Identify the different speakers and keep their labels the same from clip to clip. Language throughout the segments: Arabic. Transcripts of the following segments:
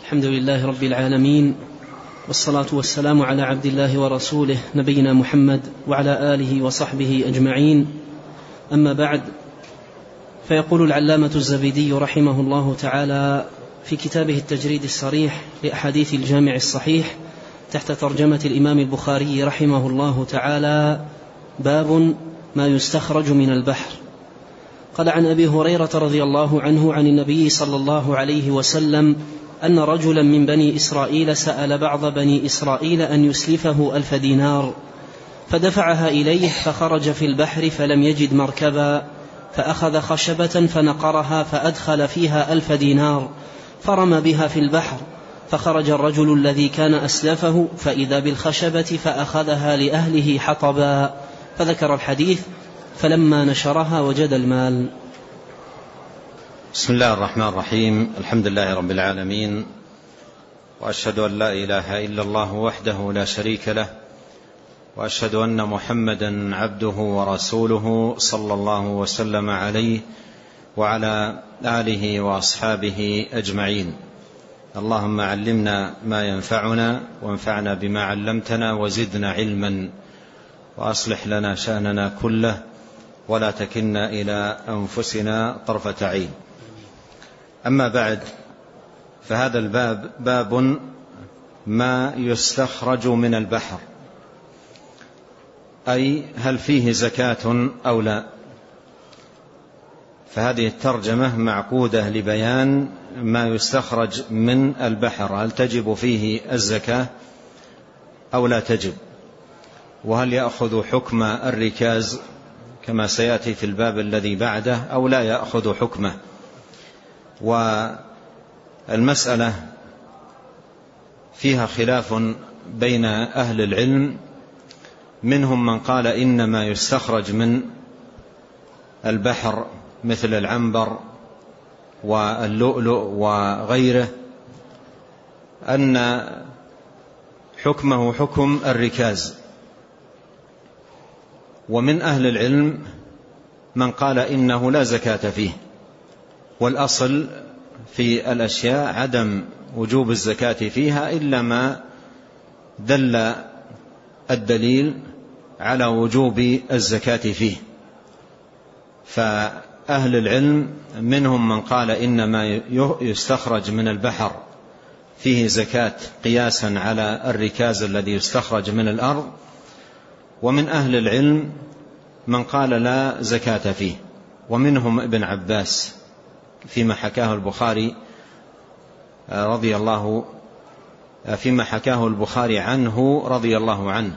Speaker 1: الحمد لله رب العالمين، والصلاة والسلام على عبد الله ورسوله نبينا محمد وعلى آله وصحبه أجمعين. أما بعد، فيقول العلامة الزبيدي رحمه الله تعالى في كتابه التجريد الصريح لأحاديث الجامع الصحيح تحت ترجمة الإمام البخاري رحمه الله تعالى: باب ما يستخرج من البحر. قال: عن أبي هريرة رضي الله عنه عن النبي صلى الله عليه وسلم أن رجلا من بني إسرائيل سأل بعض بني إسرائيل أن يسلفه 1000 دينار، فدفعها إليه، فخرج في البحر فلم يجد مركبا، فأخذ خشبة فنقرها فأدخل فيها 1000 دينار، فرمى بها في البحر، فخرج الرجل الذي كان أسلفه فإذا بالخشبة، فأخذها لأهله حطبا، فذكر الحديث، فلما نشرها وجد المال.
Speaker 2: بسم الله الرحمن الرحيم. الحمد لله رب العالمين، وأشهد أن لا إله إلا الله وحده لا شريك له، وأشهد أن محمدا عبده ورسوله صلى الله وسلم عليه وعلى آله وأصحابه أجمعين. اللهم علمنا ما ينفعنا، وانفعنا بما علمتنا، وزدنا علما، وأصلح لنا شأننا كله، ولا تكلنا إلى أنفسنا طرفة عين. أما بعد، فهذا الباب باب ما يستخرج من البحر، أي هل فيه زكاة أو لا. فهذه الترجمة معقودة لبيان ما يستخرج من البحر، هل تجب فيه الزكاة أو لا تجب، وهل يأخذ حكم الركاز كما سيأتي في الباب الذي بعده أو لا يأخذ حكمه. والمسألة فيها خلاف بين أهل العلم، منهم من قال إنما يستخرج من البحر مثل العنبر واللؤلؤ وغيره أن حكمه حكم الركاز، ومن أهل العلم من قال إنه لا زكاة فيه، والأصل في الأشياء عدم وجوب الزكاة فيها إلا ما دل الدليل على وجوب الزكاة فيه. فأهل العلم منهم من قال إنما يستخرج من البحر فيه زكاة قياسا على الركاز الذي يستخرج من الأرض، ومن أهل العلم من قال لا زكاة فيه، ومنهم ابن عباس فيما حكاه البخاري عنه رضي الله عنه.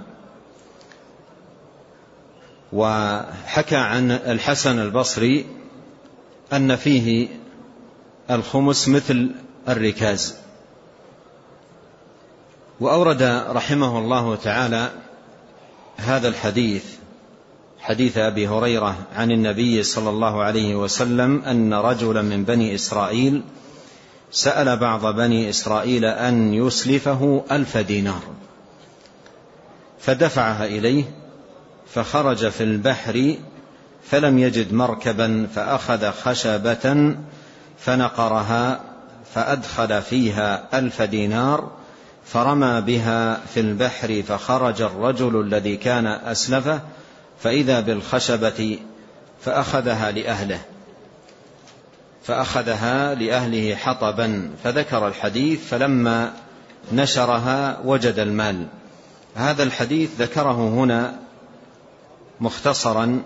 Speaker 2: وحكى عن الحسن البصري أن فيه الخمس مثل الركاز. وأورد رحمه الله تعالى هذا الحديث، حديث أبي هريرة عن النبي صلى الله عليه وسلم أن رجلا من بني إسرائيل سأل بعض بني إسرائيل أن يسلفه 1000 دينار، فدفعها إليه، فخرج في البحر فلم يجد مركبا، فأخذ خشبة فنقرها فأدخل فيها 1000 دينار، فرمى بها في البحر، فخرج الرجل الذي كان أسلفه فإذا بالخشبة، فأخذها لأهله حطبا، فذكر الحديث، فلما نشرها وجد المال. هذا الحديث ذكره هنا مختصرا،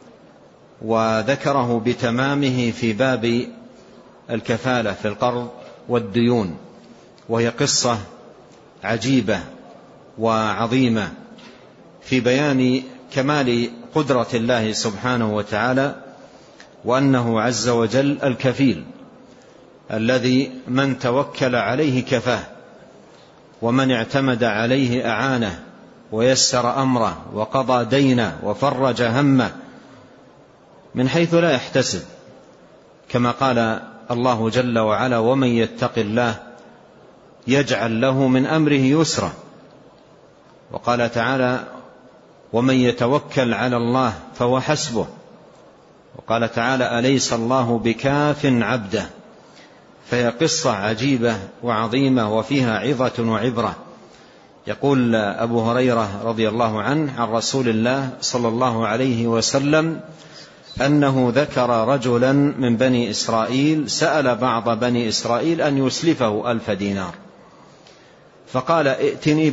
Speaker 2: وذكره بتمامه في باب الكفالة في القرض والديون، وهي قصة عجيبة وعظيمة في بيان كمال قدرة الله سبحانه وتعالى، وأنه عز وجل الكفيل الذي من توكل عليه كفاه، ومن اعتمد عليه أعانه، ويسر أمره، وقضى دينه، وفرج همه من حيث لا يحتسب، كما قال الله جل وعلا: ومن يتق الله يجعل له من أمره يسرا. وقال تعالى: ومن يتوكل على الله فهو حسبه. وقال تعالى: أليس الله بكاف عبده. فهي قصة عجيبة وعظيمة وفيها عظة وعبرة. يقول أبو هريرة رضي الله عنه عن رسول الله صلى الله عليه وسلم أنه ذكر رجلا من بني إسرائيل سأل بعض بني إسرائيل أن يسلفه 1000 دينار، فقال ائتني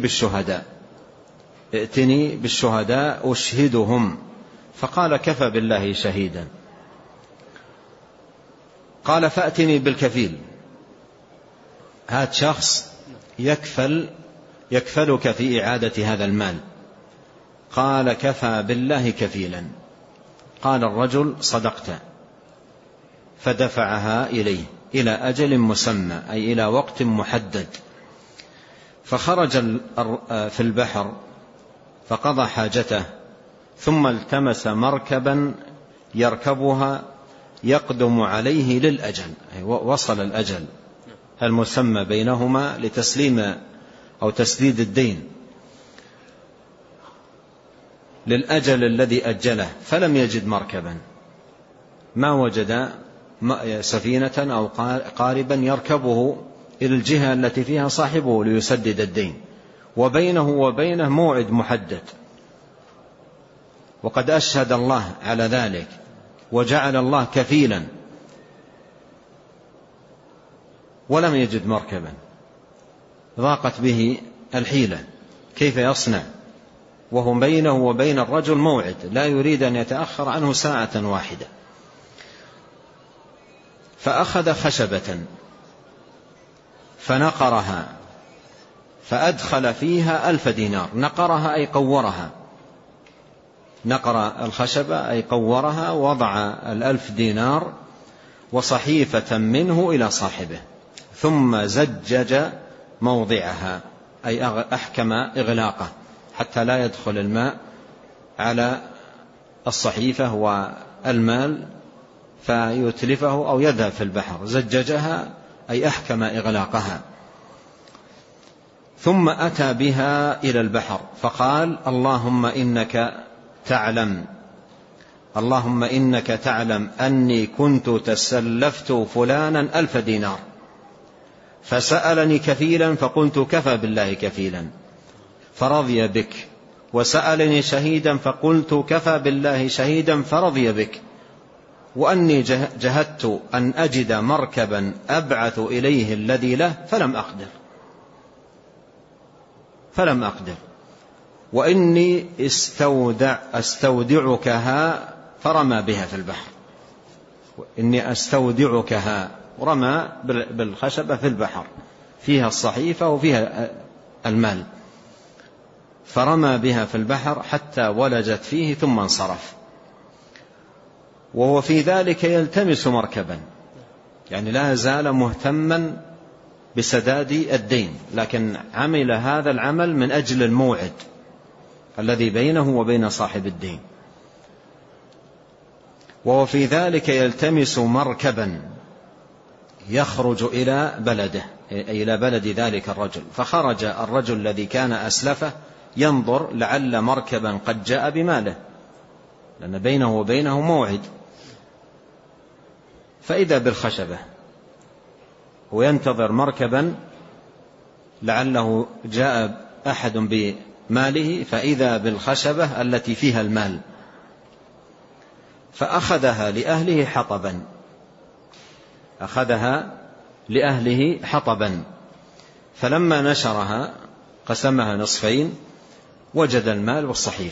Speaker 2: بالشهداء أشهدهم، فقال كفى بالله شهيدا. قال فأتني بالكفيل، هات شخص يكفلك في إعادة هذا المال. قال كفى بالله كفيلا. قال الرجل صدقت، فدفعها إليه إلى أجل مسمى، أي إلى وقت محدد. فخرج في البحر فقضى حاجته، ثم التمس مركبا يركبها يقدم عليه للأجل، وصل الأجل المسمى بينهما لتسليم أو تسديد الدين، للأجل الذي أجله، فلم يجد مركبا، ما وجد سفينة أو قاربا يركبه إلى الجهة التي فيها صاحبه ليسدد الدين، وبينه وبينه موعد محدد، وقد أشهد الله على ذلك وجعل الله كفيلا، ولم يجد مركبا. ضاقت به الحيلة، كيف يصنع وهو بينه وبين الرجل موعد لا يريد أن يتأخر عنه ساعة واحدة؟ فأخذ خشبة فنقرها فأدخل فيها 1000 دينار. نقرها أي قورها، نقر الخشبة أي قورها، وضع 1000 دينار وصحيفة منه إلى صاحبه، ثم زجج موضعها، أي أحكم إغلاقه حتى لا يدخل الماء على الصحيفة والمال فيتلفه أو يذهب في البحر. زججها أي أحكم إغلاقها. ثم أتى بها إلى البحر فقال اللهم إنك تعلم أني كنت تسلفت فلانا 1000 دينار، فسألني كفيلا فقلت كفى بالله كفيلا فرضي بك، وسألني شهيدا فقلت كفى بالله شهيدا فرضي بك، وأني جهدت أن أجد مركبا أبعث إليه الذي له فلم أقدر، وإني أستودعكها، فرمى بها في البحر. إني أستودعكها، رمى بالخشبة في البحر، فيها الصحيفة وفيها المال، فرمى بها في البحر حتى ولجت فيه ثم انصرف. وهو في ذلك يلتمس مركبا، يعني لا زال مهتما بسداد الدين، لكن عمل هذا العمل من أجل الموعد الذي بينه وبين صاحب الدين. وهو في ذلك يلتمس مركبا يخرج إلى بلده، أي إلى بلد ذلك الرجل. فخرج الرجل الذي كان أسلفه ينظر لعل مركبا قد جاء بماله، لأن بينه وبينه موعد، فإذا بالخشبة، وينتظر مركبا لعله جاء أحد بماله، فإذا بالخشبة التي فيها المال، فأخذها لأهله حطبا، فلما نشرها قسمها نصفين، وجد المال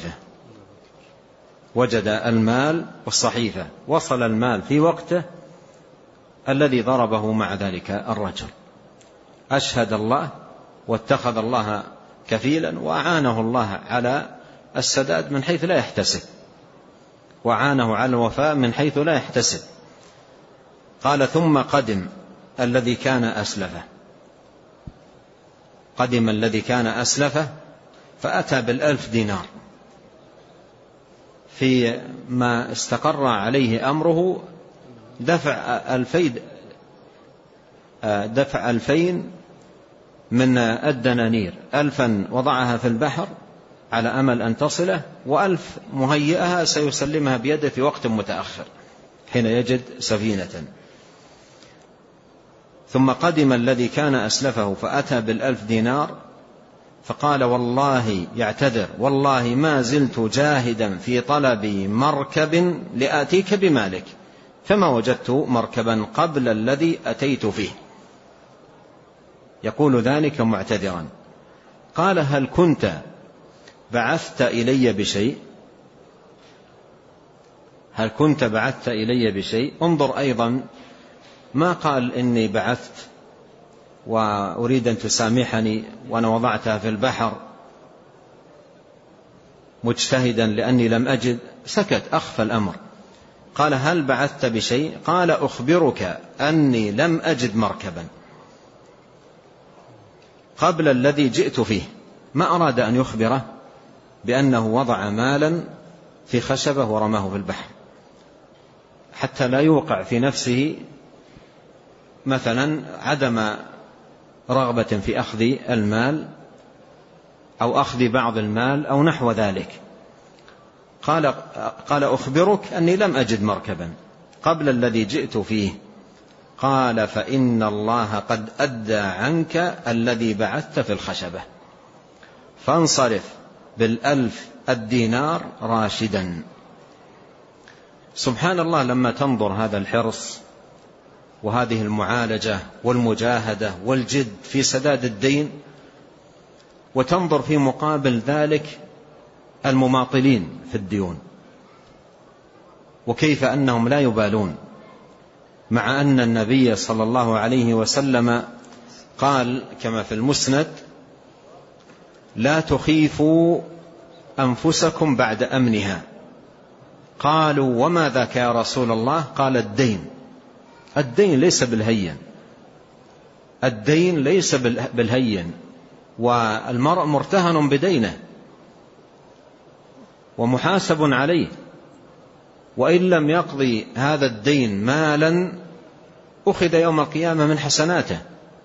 Speaker 2: والصحيفة، وصل المال في وقته الذي ضربه مع ذلك الرجل. أشهد الله واتخذ الله كفيلا، وأعانه الله على السداد من حيث لا يحتسب، وعانه على الوفاء من حيث لا يحتسب. قال ثم قدم الذي كان أسلفه فأتى 1000 دينار، في ما استقر عليه أمره دفع 2000 من الدنانير، 1000 وضعها في البحر على أمل أن تصله، و1000 مهيئها سيسلمها بيده في وقت متأخر حين يجد سفينة. ثم قدم الذي كان أسلفه فأتى ب1,000 دينار فقال والله يعتذر والله ما زلت جاهدا في طلب مركب لآتيك بمالك فما وجدت مركبا قبل الذي أتيت فيه، يقول ذلك معتذرا. قال هل كنت بعثت إلي بشيء؟ هل كنت بعثت إلي بشيء؟ انظر أيضا ما قال إني بعثت وأريد أن تسامحني وأنا وضعتها في البحر مجتهدا لأني لم أجد، سكت أخفى الأمر. قال هل بعثت بشيء؟ قال أخبرك أني لم أجد مركبا قبل الذي جئت فيه. ما أراد أن يخبره بأنه وضع مالا في خشبة ورماه في البحر حتى لا يوقع في نفسه مثلا عدم رغبة في أخذ المال أو أخذ بعض المال أو نحو ذلك. قال أخبرك أني لم أجد مركبا قبل الذي جئت فيه. قال فإن الله قد أدى عنك الذي بعثت في الخشبة فانصرف ب1,000 دينار راشدا. سبحان الله لما تنظر هذا الحرص وهذه المعالجة والمجاهدة والجد في سداد الدين، وتنظر في مقابل ذلك المماطلين في الديون وكيف أنهم لا يبالون، مع أن النبي صلى الله عليه وسلم قال كما في المسند لا تخيفوا أنفسكم بعد أمنها. قالوا وما ذاك يا رسول الله؟ قال الدين. الدين ليس بالهين، الدين ليس بالهين، والمرء مرتهن بدينه ومحاسب عليه، وإن لم يقضي هذا الدين مالا أخذ يوم القيامة من حسناته،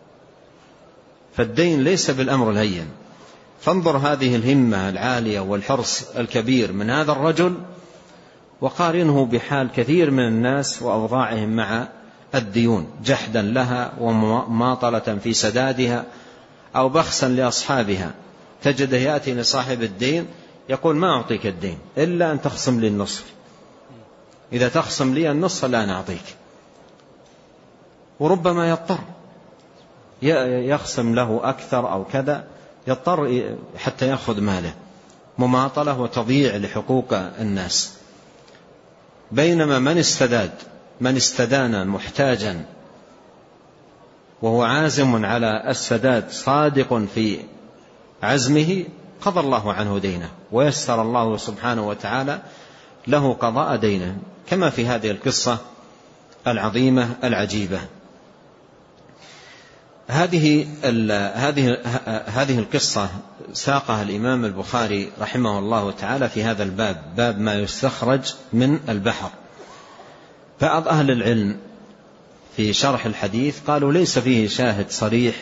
Speaker 2: فالدين ليس بالأمر الهين. فانظر هذه الهمة العالية والحرص الكبير من هذا الرجل وقارنه بحال كثير من الناس وأوضاعهم مع الديون، جحدا لها ومماطلة في سدادها أو بخسا لأصحابها. تجده يأتي لصاحب الدين يقول ما أعطيك الدين إلا أن تخصم لي النصف، إذا تخصم لي النصف لا نعطيك، وربما يضطر يخصم له أكثر أو كذا، يضطر حتى يأخذ ماله، مماطلة وتضييع لحقوق الناس. بينما من استدان محتاجا وهو عازم على السداد صادق في عزمه قضى الله عنه دينه ويسر الله سبحانه وتعالى له قضاء دينه، كما في هذه القصة العظيمة العجيبة. هذه القصة ساقها الإمام البخاري رحمه الله تعالى في هذا الباب، باب ما يستخرج من البحر. بعض أهل العلم في شرح الحديث قالوا ليس فيه شاهد صريح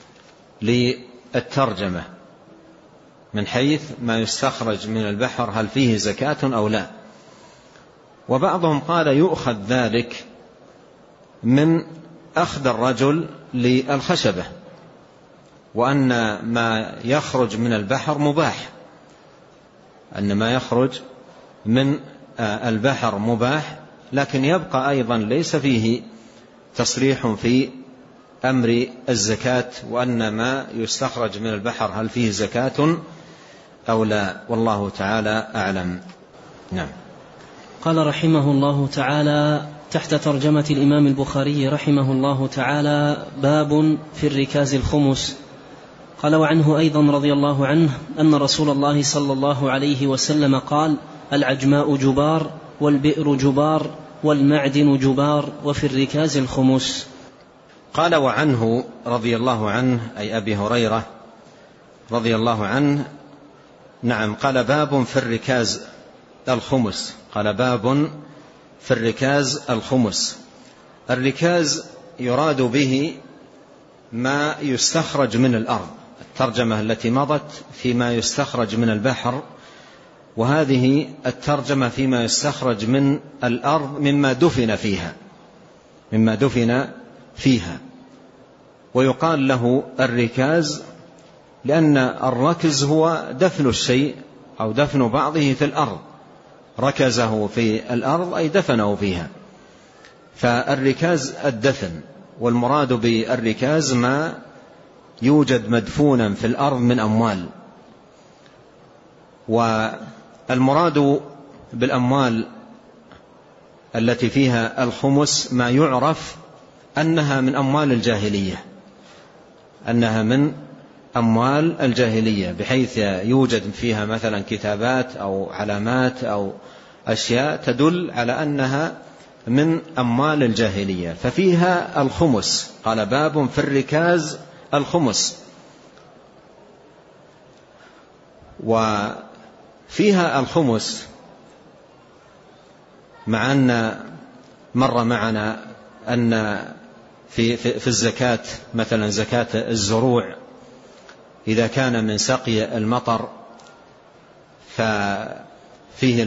Speaker 2: للترجمة من حيث ما يستخرج من البحر هل فيه زكاة أو لا، وبعضهم قال يؤخذ ذلك من أخذ الرجل للخشبة، وأن ما يخرج من البحر مباح، أن ما يخرج من البحر مباح، لكن يبقى أيضا ليس فيه تصريح في أمر الزكاة، وأن ما يستخرج من البحر هل فيه زكاة أو لا، والله تعالى أعلم. نعم.
Speaker 1: قال رحمه الله تعالى تحت ترجمة الإمام البخاري رحمه الله تعالى باب في الركاز الخمس. قال وعنه أيضا رضي الله عنه أن رسول الله صلى الله عليه وسلم قال العجماء جبار والبئر جبار والمعدن جبار وفي الركاز الخمس.
Speaker 2: قال وعنه رضي الله عنه أي أبي هريرة رضي الله عنه، نعم، قال باب في الركاز الخمس. قال باب في الركاز الخمس. الركاز يراد به ما يستخرج من الأرض، الترجمة التي مضت فيما يستخرج من البحر، وهذه الترجمة فيما يستخرج من الأرض مما دفن فيها. ويقال له الركاز لأن الركز هو دفن الشيء أو دفن بعضه في الأرض، ركزه في الأرض أي دفنه فيها، فالركاز الدفن. والمراد بالركاز ما يوجد مدفونا في الأرض من أموال. والمراد بالأموال التي فيها الخمس ما يعرف أنها من أموال الجاهلية، أنها من أموال الجاهلية، بحيث يوجد فيها مثلا كتابات أو علامات أو أشياء تدل على أنها من أموال الجاهلية، ففيها الخمس. قال باب في الركاز الخمس. وفيها الخمس مع أن مر معنا أن في الزكاة مثلا زكاة الزروع إذا كان من سقي المطر ففيه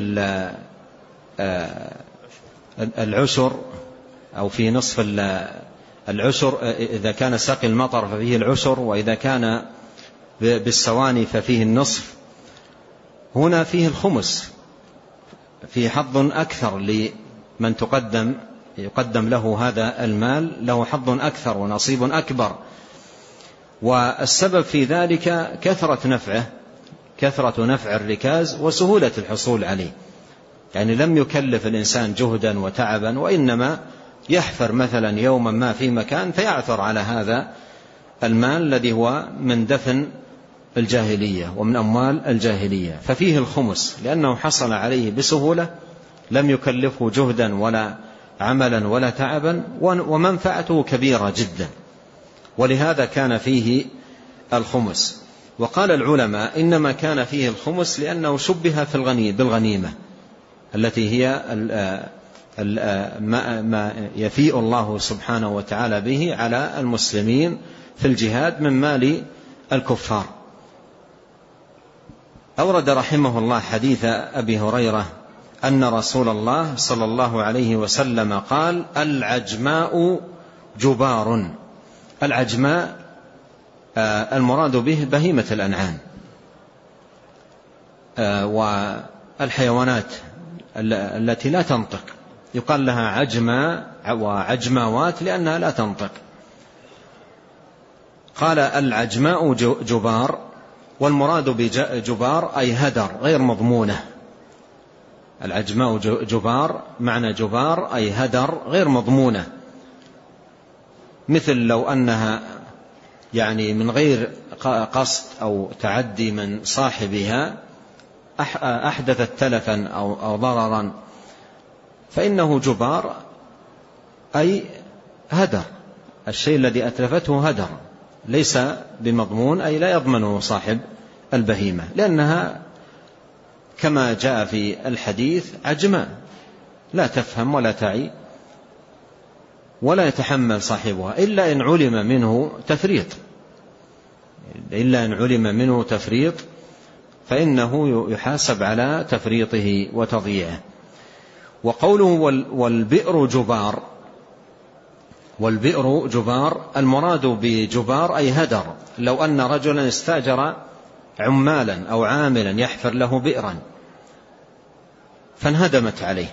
Speaker 2: العشر أو في نصف العشر، إذا كان سقي المطر ففيه العشر، وإذا كان بالسواني ففيه النصف. هنا فيه الخمس، فيه حظ أكثر لمن يقدم له هذا المال، له حظ أكثر ونصيب أكبر. والسبب في ذلك كثرة نفع الركاز وسهولة الحصول عليه، يعني لم يكلف الإنسان جهدا وتعبا، وإنما يحفر مثلا يوما ما في مكان فيعثر على هذا المال الذي هو من دفن الجاهلية ومن أموال الجاهلية. ففيه الخمس لأنه حصل عليه بسهولة، لم يكلفه جهدا ولا عملا ولا تعبا، ومنفعته كبيرة جدا، ولهذا كان فيه الخمس. وقال العلماء إنما كان فيه الخمس لأنه شبه بالغنيمة التي هي ما يفيء الله سبحانه وتعالى به على المسلمين في الجهاد من مال الكفار. أورد رحمه الله حديث أبي هريرة أن رسول الله صلى الله عليه وسلم قال: العجماء جبار. العجماء المراد به بهيمة الأنعام والحيوانات التي لا تنطق، يقال لها عجماء وعجماوات لأنها لا تنطق. قال: العجماء جبار، والمراد بجبار أي هدر غير مضمونة. العجماء جبار، معنى جبار أي هدر غير مضمونة، مثل لو أنها يعني من غير قصد أو تعدي من صاحبها أحدثت تلفا أو ضررا، فإنه جبار أي هدر، الشيء الذي أتلفته هدر، ليس بمضمون أي لا يضمنه صاحب البهيمة، لأنها كما جاء في الحديث عجماء لا تفهم ولا تعي ولا يتحمل صاحبها إلا إن علم منه تفريط، فإنه يحاسب على تفريطه وتضييعه. وقوله والبئر جبار، المراد بجبار أي هدر. لو أن رجلا استأجر عمالا أو عاملا يحفر له بئرا فانهدمت عليه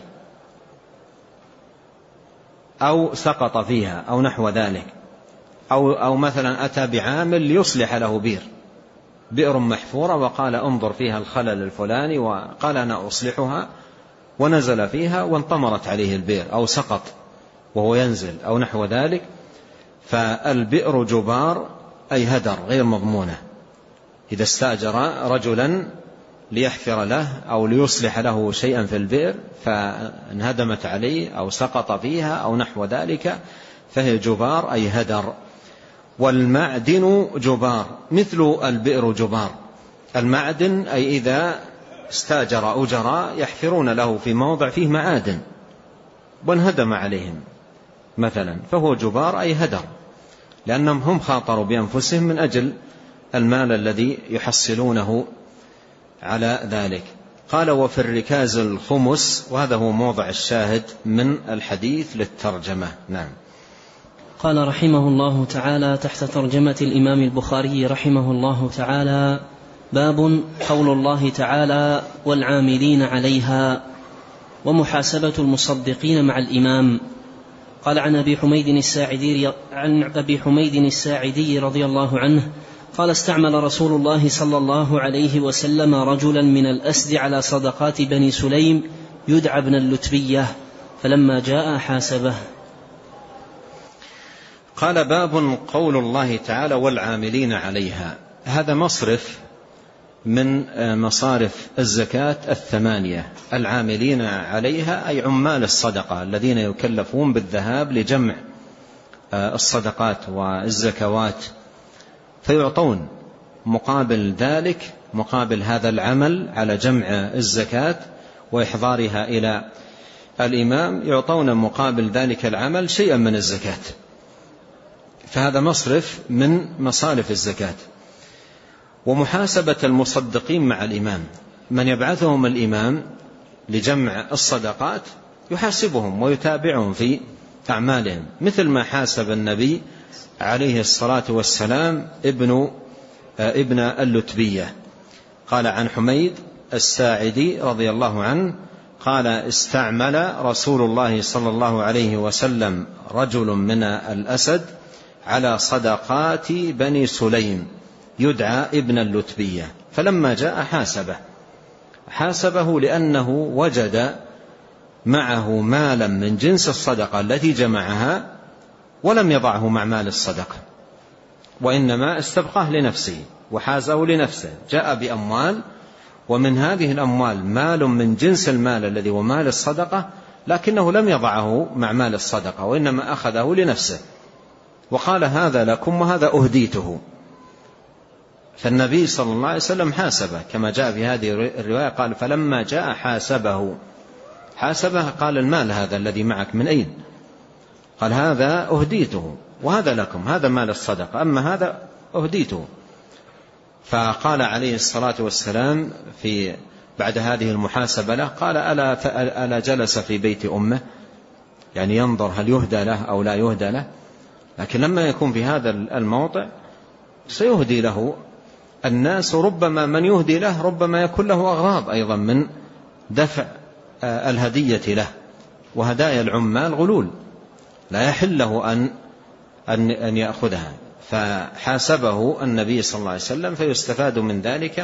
Speaker 2: أو سقط فيها أو نحو ذلك، أو مثلا أتى بعامل ليصلح له بئر محفورة وقال انظر فيها الخلل الفلاني، وقال أنا أصلحها، ونزل فيها وانطمرت عليه البئر أو سقط وهو ينزل أو نحو ذلك، فالبئر جبار أي هدر غير مضمونة. إذا استأجر رجلا ليحفر له أو ليصلح له شيئا في البئر فانهدمت عليه أو سقط فيها أو نحو ذلك فهي جبار أي هدر. والمعدن جبار مثل البئر جبار. المعدن أي إذا استأجر أجراء يحفرون له في موضع فيه معادن وانهدم عليهم مثلا، فهو جبار أي هدر، لأنهم هم خاطروا بأنفسهم من أجل المال الذي يحصلونه على ذلك. قال: وفي الركاز الخمس، وهذا هو موضع الشاهد من الحديث للترجمة. نعم.
Speaker 1: قال رحمه الله تعالى تحت ترجمة الإمام البخاري رحمه الله تعالى: باب قول الله تعالى: والعاملين عليها، ومحاسبة المصدقين مع الإمام. قال عن أبي حميد الساعدي رضي الله عنه قال: استعمل رسول الله صلى الله عليه وسلم رجلا من الأسد على صدقات بني سليم يدعى ابن اللتبية، فلما جاء حاسبه.
Speaker 2: قال: باب قول الله تعالى: والعاملين عليها. هذا مصرف من مصارف الزكاة 8. العاملين عليها أي عمال الصدقة الذين يكلفون بالذهاب لجمع الصدقات والزكوات، فيعطون مقابل ذلك، مقابل هذا العمل على جمع الزكاة وإحضارها إلى الإمام، يعطون مقابل ذلك العمل شيئا من الزكاة. فهذا مصرف من مصارف الزكاة. ومحاسبة المصدقين مع الإمام، من يبعثهم الإمام لجمع الصدقات يحاسبهم ويتابعهم في أعمالهم، مثل ما حاسب النبي عليه الصلاة والسلام ابن اللتبية. قال عن حميد الساعدي رضي الله عنه قال: استعمل رسول الله صلى الله عليه وسلم رجل من الأسد على صدقات بني سليم يدعى ابن اللتبية، فلما جاء حاسبه لأنه وجد معه مالا من جنس الصدقة التي جمعها ولم يضعه مع مال الصدقة، وإنما استبقاه لنفسه وحازه لنفسه. جاء بأموال، ومن هذه الأموال مال من جنس المال الذي هو مال الصدقة، لكنه لم يضعه مع مال الصدقة وإنما أخذه لنفسه، وقال: هذا لكم وهذا أهديته. فالنبي صلى الله عليه وسلم حاسبه كما جاء في هذه الرواية، قال: فلما جاء حاسبه قال: المال هذا الذي معك من أين؟ قال: هذا أهديته، وهذا لكم، هذا مال الصدقة، أما هذا أهديته. فقال عليه الصلاة والسلام بعد هذه المحاسبة له، قال: ألا جلس في بيت أمه، يعني ينظر هل يهدى له أو لا يهدى له، لكن لما يكون في هذا الموضع سيهدي له الناس، ربما من يهدي له ربما يكون له أغراض أيضا من دفع الهدية له، وهدايا العمال غلول لا يحل له أن يأخذها. فحاسبه النبي صلى الله عليه وسلم، فيستفاد من ذلك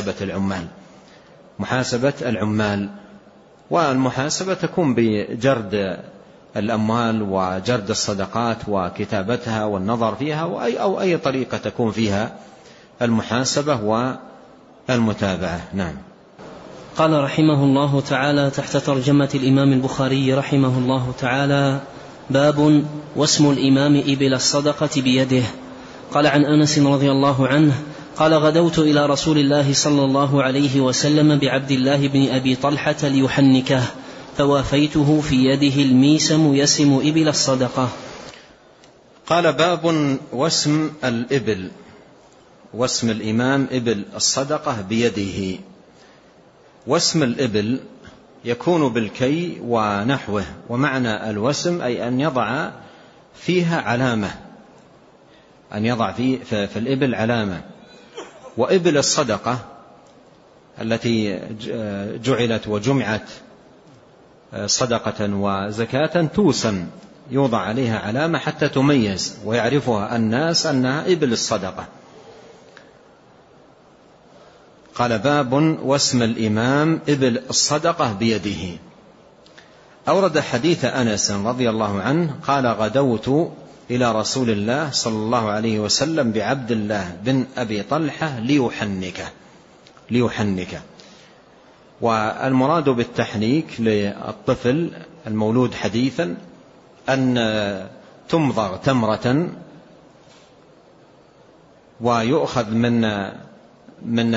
Speaker 2: محاسبة العمال. والمحاسبة تكون بجرد الأموال وجرد الصدقات وكتابتها والنظر فيها، أو أي طريقة تكون فيها المحاسبة والمتابعة. نعم.
Speaker 1: قال رحمه الله تعالى تحت ترجمة الإمام البخاري رحمه الله تعالى: باب واسم الإمام إبل الصدقة بيده. قال عن أنس رضي الله عنه قال: غدوت إلى رسول الله صلى الله عليه وسلم بعبد الله بن أبي طلحة ليحنكه، فوافيته في يده الميسم يسم إبل الصدقة.
Speaker 2: قال: باب واسم الإبل، واسم الإمام إبل الصدقة بيده. واسم الإبل يكون بالكي ونحوه، ومعنى الوسم أي أن يضع فيها علامة، أن يضع في الإبل علامة. وإبل الصدقة التي جعلت وجمعت صدقة وزكاة توسم، يوضع عليها علامة حتى تميز ويعرفها الناس أنها إبل الصدقة. قال: باب واسم الإمام إبل الصدقة بيده. أورد حديث أنس رضي الله عنه قال: غدوت إلى رسول الله صلى الله عليه وسلم بعبد الله بن أبي طلحة ليحنك. والمراد بالتحنيك للطفل المولود حديثا أن تمضغ تمرة ويؤخذ من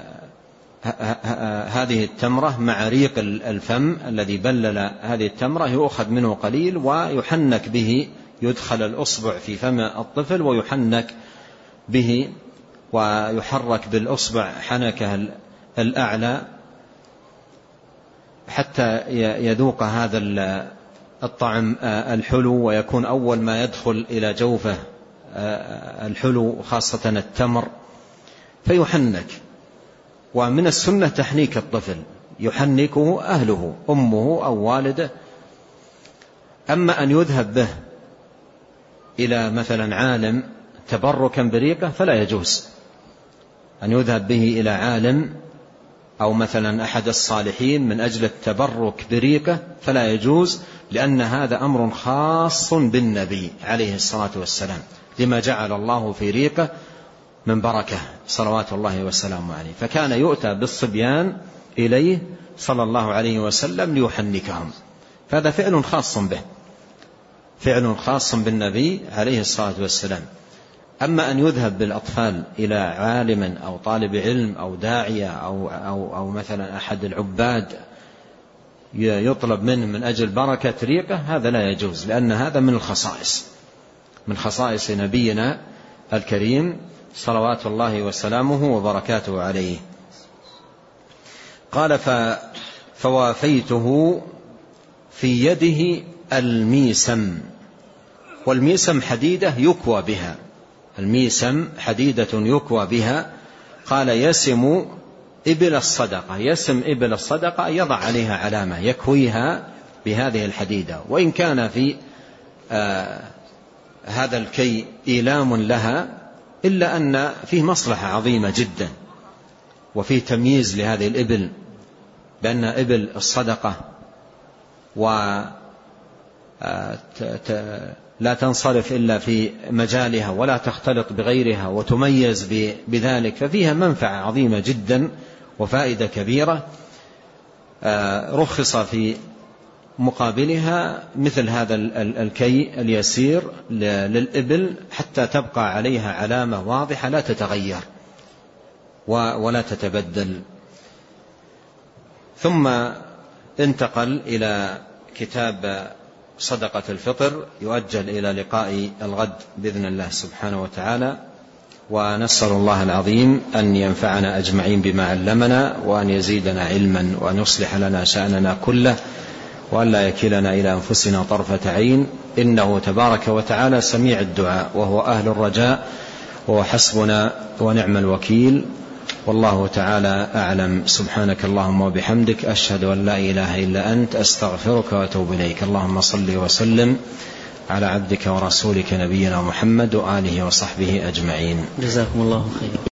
Speaker 2: هذه التمرة مع ريق الفم الذي بلل هذه التمرة، يؤخذ منه قليل ويحنك به، يدخل الأصبع في فم الطفل ويحنك به، ويحرك بالأصبع حنكه الأعلى حتى يذوق هذا الطعم الحلو، ويكون أول ما يدخل إلى جوفه الحلو خاصة التمر فيحنك. ومن السنة تحنيك الطفل، يحنكه أهله، أمه أو والده. أما أن يذهب به إلى مثلا عالم تبركا بريقة فلا يجوز، أن يذهب به إلى عالم أو مثلا أحد الصالحين من أجل التبرك بريقة فلا يجوز، لأن هذا أمر خاص بالنبي عليه الصلاة والسلام، لما جعل الله في ريقة من بركة صلوات الله وسلامه عليه. فكان يؤتى بالصبيان إليه صلى الله عليه وسلم ليحنكهم، فهذا فعل خاص به، فعل خاص بالنبي عليه الصلاة والسلام. أما أن يذهب بالأطفال إلى عالم أو طالب علم أو داعية أو مثلا أحد العباد يطلب منه من أجل بركة ريقة، هذا لا يجوز، لأن هذا من الخصائص، من خصائص نبينا الكريم صلوات الله وسلامه وبركاته عليه. قال فوافيته في يده الميسم، والميسم حديدة يكوى بها، الميسم حديدة يكوى بها. قال يسم إبل الصدقة، يسم إبل الصدقة يضع عليها علامة يكويها بهذه الحديدة، وإن كان في هذا الكي إيلام لها، إلا أن فيه مصلحة عظيمة جدا، وفيه تمييز لهذه الإبل بأن إبل الصدقة لا تنصرف إلا في مجالها ولا تختلط بغيرها وتميز بذلك، ففيها منفعة عظيمة جدا وفائدة كبيرة. رخص في مقابلها مثل هذا الكي اليسير للإبل حتى تبقى عليها علامة واضحة لا تتغير ولا تتبدل. ثم انتقل إلى كتاب صدقة الفطر، يؤجل إلى لقاء الغد بإذن الله سبحانه وتعالى. ونسأل الله العظيم أن ينفعنا أجمعين بما علمنا، وأن يزيدنا علما، وأن يصلح لنا شأننا كله، وأن لا يكلنا إلى أنفسنا طرفة عين، إنه تبارك وتعالى سميع الدعاء وهو أهل الرجاء، وهو حسبنا ونعم الوكيل. والله تعالى أعلم. سبحانك اللهم وبحمدك، أشهد أن لا إله إلا أنت، أستغفرك وأتوب إليك. اللهم صل وسلم على عبدك ورسولك نبينا محمد وآله وصحبه أجمعين.
Speaker 1: جزاكم الله خيرا.